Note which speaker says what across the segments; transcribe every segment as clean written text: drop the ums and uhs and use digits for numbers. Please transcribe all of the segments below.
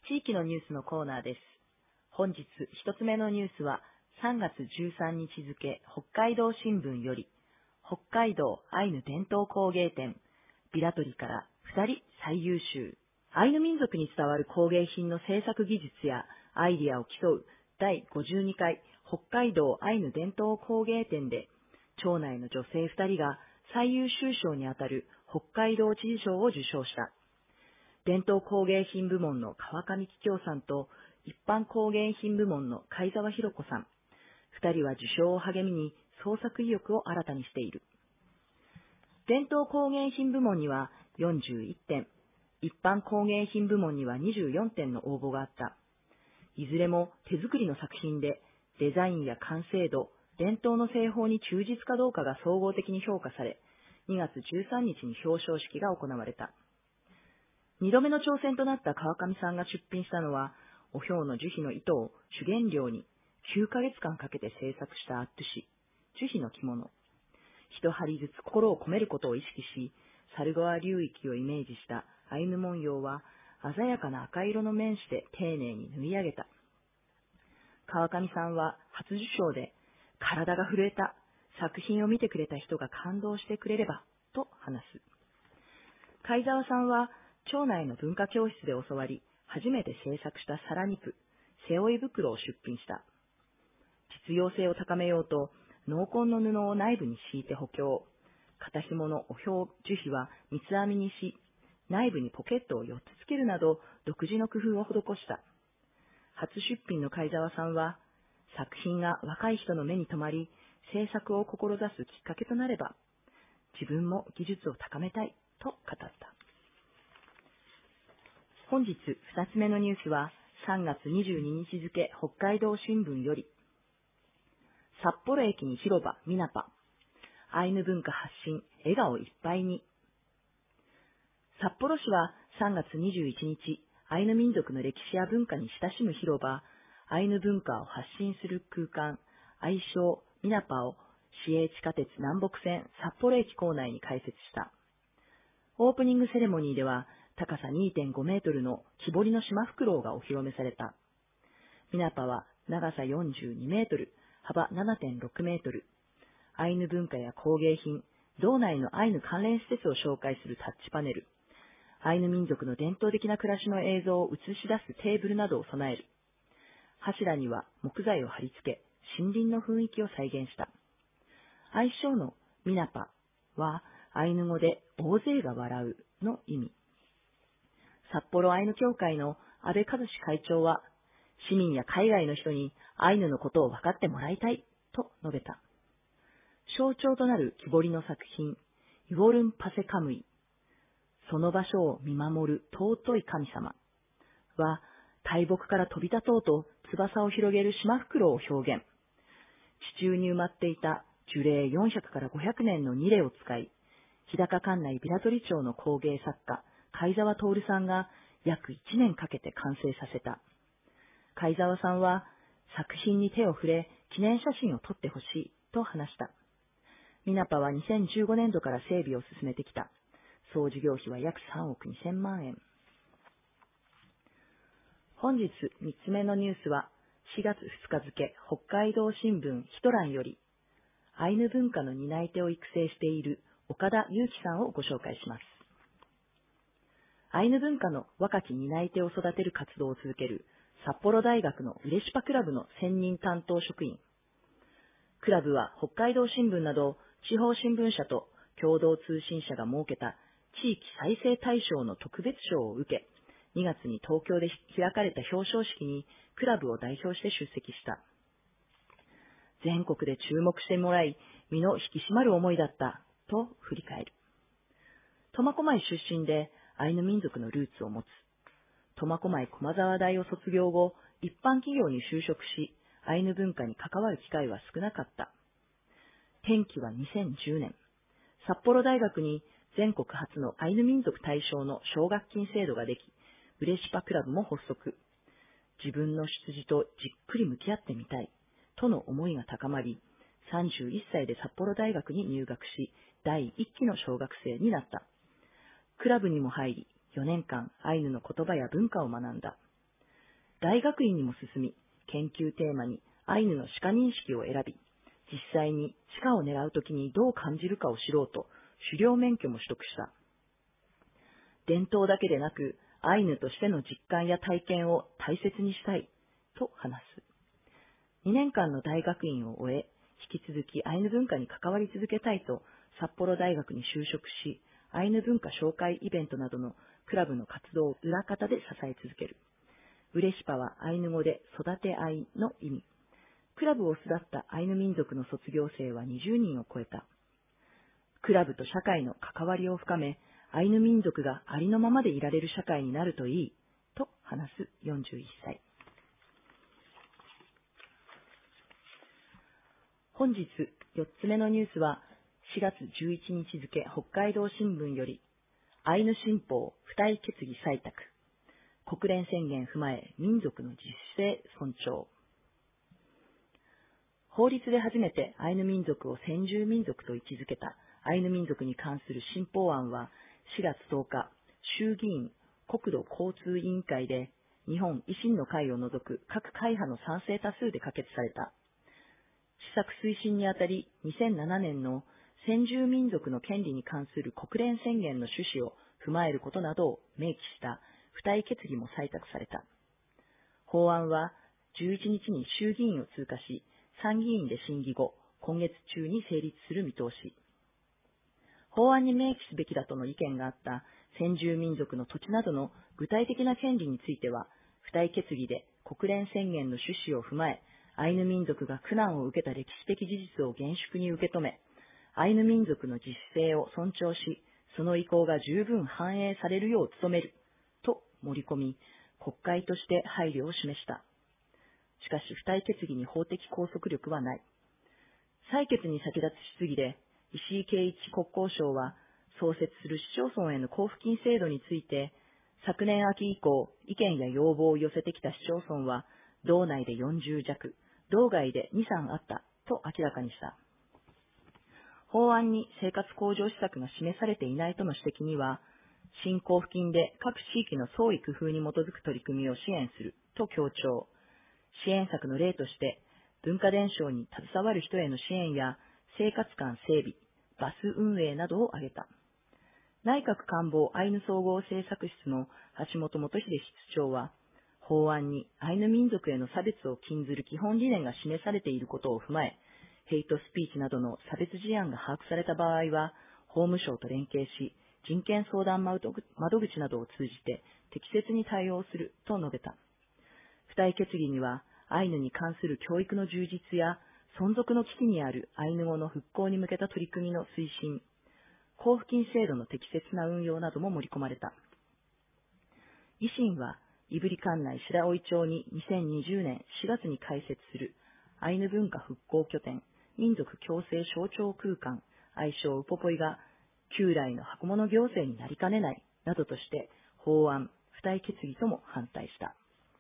Speaker 1: 地域のニュースのコーナーです。本日一つ目のニュースは3月13日付北海道新聞より、北海道アイヌ伝統工芸展ビラトリから2人最優秀、アイヌ民族に伝わる工芸品の制作技術やアイディアを競う第52回北海道アイヌ伝統工芸展で、町内の女性2人が最優秀賞にあたる北海道知事賞を受賞した。伝統工芸品部門の川上桔梗さんと一般工芸品部門の貝沢博子さん、2人は受賞を励みに創作意欲を新たにしている。伝統工芸品部門には41点、一般工芸品部門には24点の応募があった。いずれも手作りの作品で、デザインや完成度、伝統の製法に忠実かどうかが総合的に評価され、2月13日に表彰式が行われた。2度目の挑戦となった川上さんが出品したのは、おひょうの樹皮の糸を主原料に9ヶ月間かけて制作したアットゥシ、樹皮の着物。一針ずつ心を込めることを意識し、猿川流域をイメージしたアイヌ文様は、鮮やかな赤色の面紙で丁寧に縫い上げた。川上さんは初受賞で、体が震えた、作品を見てくれた人が感動してくれれば、と話す。貝沢さんは、町内の文化教室で教わり、初めて制作した皿肉、背負い袋を出品した。実用性を高めようと、濃紺の布を内部に敷いて補強。肩紐のおひょう樹皮は三つ編みにし、内部にポケットを4つつけるなど、独自の工夫を施した。初出品の貝沢さんは、作品が若い人の目に留まり、制作を志すきっかけとなれば、自分も技術を高めたいと語った。本日2つ目のニュースは3月22日付北海道新聞より、札幌駅に広場ミナパ、アイヌ文化発信笑顔いっぱいに。札幌市は3月21日、アイヌ民族の歴史や文化に親しむ広場、アイヌ文化を発信する空間、愛称ミナパを市営地下鉄南北線札幌駅構内に開設した。オープニングセレモニーでは、高さ 2.5 メートルの木彫りのシマフクロウがお披露目された。ミナパは長さ42メートル、幅 7.6 メートル。アイヌ文化や工芸品、道内のアイヌ関連施設を紹介するタッチパネル、アイヌ民族の伝統的な暮らしの映像を映し出すテーブルなどを備える。柱には木材を貼り付け、森林の雰囲気を再現した。愛称のミナパはアイヌ語で大勢が笑うの意味。札幌アイヌ協会の安倍和志会長は、市民や海外の人にアイヌのことを分かってもらいたいと述べた。象徴となる木彫りの作品、イウォルンパセカムイ、その場所を見守る尊い神様は、大木から飛び立とうと翼を広げるシマフクロウを表現。地中に埋まっていた樹齢400から500年のニレを使い、日高管内平取町の工芸作家、貝沢徹さんが約1年かけて完成させた。貝沢さんは作品に手を触れ記念写真を撮ってほしいと話した。ミナパは2015年度から整備を進めてきた。総事業費は約3億2000万円。本日3つ目のニュースは4月2日付北海道新聞ヒトランより、アイヌ文化の担い手を育成している岡田祐樹さんをご紹介します。アイヌ文化の若き担い手を育てる活動を続ける札幌大学のウレシパクラブの専任担当職員。クラブは北海道新聞など地方新聞社と共同通信社が設けた地域再生大賞の特別賞を受け、2月に東京で開かれた表彰式にクラブを代表して出席した。全国で注目してもらい、身の引き締まる思いだったと振り返る。苫小牧出身でアイヌ民族のルーツを持つ。苫小牧駒沢大を卒業後、一般企業に就職し、アイヌ文化に関わる機会は少なかった。転機は2010年。札幌大学に全国初のアイヌ民族対象の奨学金制度ができ、ウレシパクラブも発足。自分の出自とじっくり向き合ってみたい、との思いが高まり、31歳で札幌大学に入学し、第1期の小学生になった。クラブにも入り、4年間アイヌの言葉や文化を学んだ。 大学院にも進み、研究テーマにアイヌの歯科認識を選び、実際に歯科を狙うときにどう感じるかを知ろうと、狩猟免許も取得した。伝統だけでなく、アイヌとしての実感や体験を大切にしたい、と話す。2年間の大学院を終え、引き続きアイヌ文化に関わり続けたいと、札幌大学に就職し、アイヌ文化紹介イベントなどのクラブの活動を裏方で支え続ける。ウレシパはアイヌ語で育てアイの意味。クラブを巣立ったアイヌ民族の卒業生は20人を超えた。クラブと社会の関わりを深め、アイヌ民族がありのままでいられる社会になるといい、と話す41歳。本日4つ目のニュースは、4月11日付北海道新聞より、アイヌ新法付帯決議採択。国連宣言踏まえ民族の自主性尊重。法律で初めてアイヌ民族を先住民族と位置づけたアイヌ民族に関する新法案は4月10日、衆議院国土交通委員会で日本維新の会を除く各会派の賛成多数で可決された。施策推進にあたり2007年の先住民族の権利に関する国連宣言の趣旨を踏まえることなどを明記した付帯決議も採択された。法案は11日に衆議院を通過し、参議院で審議後、今月中に成立する見通し。法案に明記すべきだとの意見があった先住民族の土地などの具体的な権利については、付帯決議で国連宣言の趣旨を踏まえ、アイヌ民族が苦難を受けた歴史的事実を厳粛に受け止め、アイヌ民族の自主性を尊重し、その意向が十分反映されるよう努める、と盛り込み、国会として配慮を示した。しかし、付帯決議に法的拘束力はない。採決に先立つ質疑で、石井啓一国交省は、創設する市町村への交付金制度について、昨年秋以降、意見や要望を寄せてきた市町村は、道内で40弱、道外で2、3あったと明らかにした。法案に生活向上施策が示されていないとの指摘には、新交付金で各地域の創意工夫に基づく取り組みを支援すると強調。支援策の例として、文化伝承に携わる人への支援や生活館整備、バス運営などを挙げた。内閣官房アイヌ総合政策室の橋本元秀室長は、法案にアイヌ民族への差別を禁ずる基本理念が示されていることを踏まえ、ヘイトスピーチなどの差別事案が把握された場合は、法務省と連携し、人権相談窓口などを通じて適切に対応すると述べた。付帯決議には、アイヌに関する教育の充実や、存続の危機にあるアイヌ語の復興に向けた取り組みの推進、交付金制度の適切な運用なども盛り込まれた。維新は、胆振管内白老町に2020年4月に開設するアイヌ文化復興拠点、民族共生象徴空間、愛称ウポポイが、旧来の箱物行政になりかねない、などとして、法案、付帯決議とも反対した。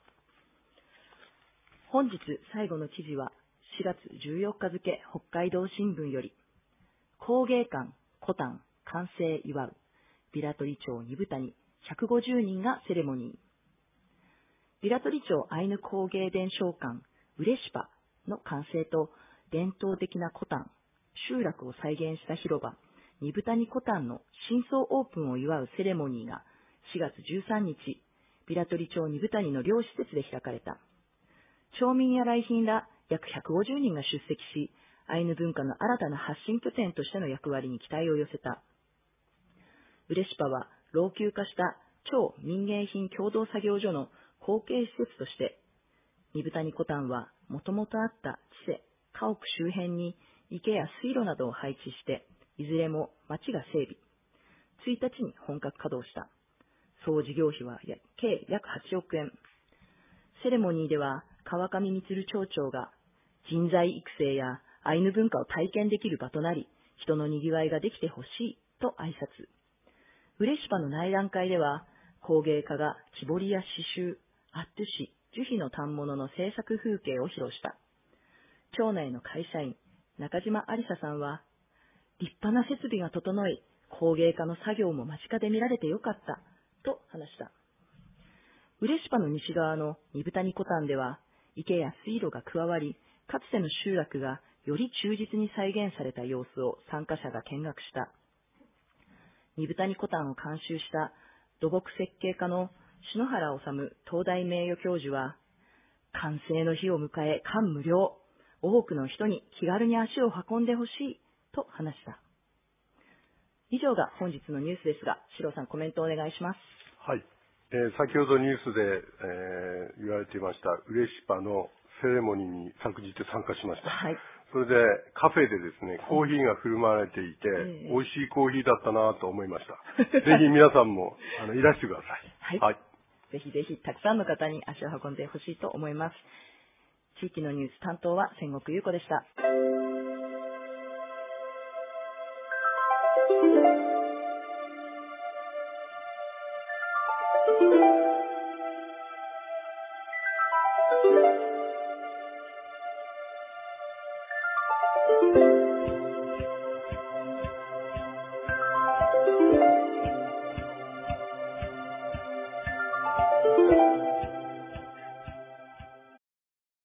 Speaker 1: 本日最後の記事は4月14日付北海道新聞より、工芸館コタン完成祝う、平取町二部谷150人がセレモニー。平取町アイヌ工芸伝承館ウレシパの完成と伝統的なコタン、集落を再現した広場、二部谷コタンの新装オープンを祝うセレモニーが4月13日、平取町二部谷の両施設で開かれた。町民や来賓ら約150人が出席し、アイヌ文化の新たな発信拠点としての役割に期待を寄せた。ウレシパは老朽化した超民芸品共同作業所の後継施設として、二部谷コタンはもともとあった地勢、家屋周辺に池や水路などを配置して、いずれも町が整備。1日に本格稼働した。総事業費は計約8億円。セレモニーでは、川上充町長が人材育成やアイヌ文化を体験できる場となり、人のにぎわいができてほしいと挨拶。ウレシパの内覧会では、工芸家が木彫りや刺繍、アットゥシ、樹皮の反物の制作風景を披露した。町内の会社員、中島ありささんは、立派な設備が整い、工芸家の作業も間近で見られてよかった、と話した。 嬉野の西側の二部谷湖畔では、池や水路が加わり、かつての集落がより忠実に再現された様子を参加者が見学した。二部谷湖畔を監修した土木設計家の篠原治東大名誉教授は、完成の日を迎え感無量、多くの人に気軽に足を運んでほしいと話した。以上が本日のニュースですが、四郎さんコメントをお願いします。
Speaker 2: はい。先ほどニュースで、言われていました嬉野のセレモニーに昨日参加しました。
Speaker 1: はい。
Speaker 2: それでカフェでですね、コーヒーが振る舞われていて、美味しいコーヒーだったなと思いました。ぜひ皆さんもいらしてください。
Speaker 1: はい。はい、ぜひぜひたくさんの方に足を運んでほしいと思います。地域のニュース担当は千石優子でした。